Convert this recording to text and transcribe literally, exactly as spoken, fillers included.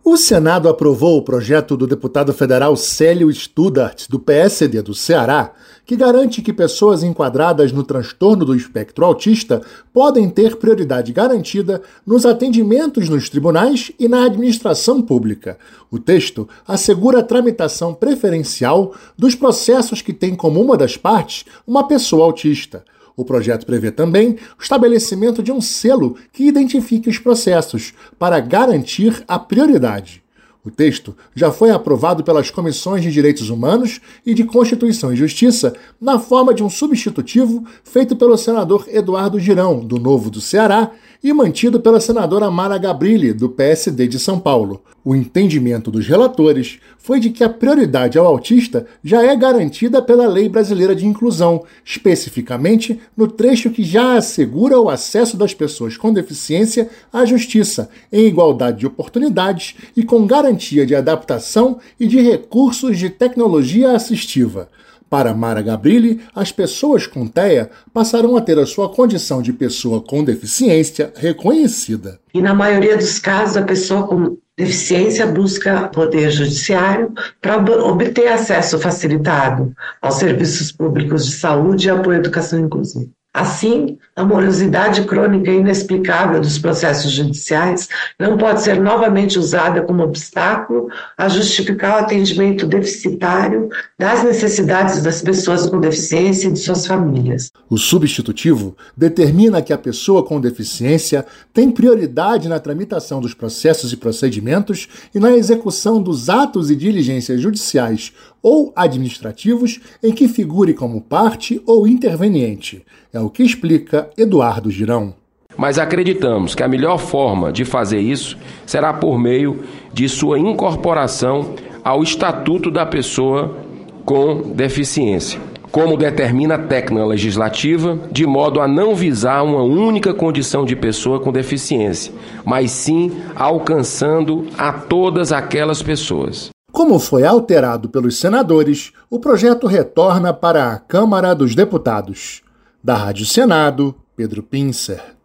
O Senado aprovou o projeto do deputado federal Célio Studart, do P S D do Ceará, que garante que pessoas enquadradas no transtorno do espectro autista podem ter prioridade garantida nos atendimentos nos tribunais e na administração pública. O texto assegura a tramitação preferencial dos processos que têm como uma das partes uma pessoa autista. O projeto prevê também o estabelecimento de um selo que identifique os processos, para garantir a prioridade. O texto já foi aprovado pelas Comissões de Direitos Humanos e de Constituição e Justiça na forma de um substitutivo feito pelo senador Eduardo Girão, do Novo do Ceará, e mantido pela senadora Mara Gabrilli, do P S D de São Paulo. O entendimento dos relatores foi de que a prioridade ao autista já é garantida pela Lei Brasileira de Inclusão, especificamente no trecho que já assegura o acesso das pessoas com deficiência à justiça, em igualdade de oportunidades e com garantia de adaptação e de recursos de tecnologia assistiva. Para Mara Gabrilli, as pessoas com T E A passarão a ter a sua condição de pessoa com deficiência reconhecida. E na maioria dos casos, a pessoa com deficiência busca o poder judiciário para obter acesso facilitado aos serviços públicos de saúde e apoio à educação inclusiva. Assim, a morosidade crônica e inexplicável dos processos judiciais não pode ser novamente usada como obstáculo a justificar o atendimento deficitário das necessidades das pessoas com deficiência e de suas famílias. O substitutivo determina que a pessoa com deficiência tem prioridade na tramitação dos processos e procedimentos e na execução dos atos e diligências judiciais ou administrativos em que figure como parte ou interveniente. É o que explica Eduardo Girão. Mas acreditamos que a melhor forma de fazer isso será por meio de sua incorporação ao Estatuto da Pessoa com Deficiência, como determina a técnica legislativa, de modo a não visar uma única condição de pessoa com deficiência, mas sim alcançando a todas aquelas pessoas. Como foi alterado pelos senadores, o projeto retorna para a Câmara dos Deputados. Da Rádio Senado, Pedro Pincer.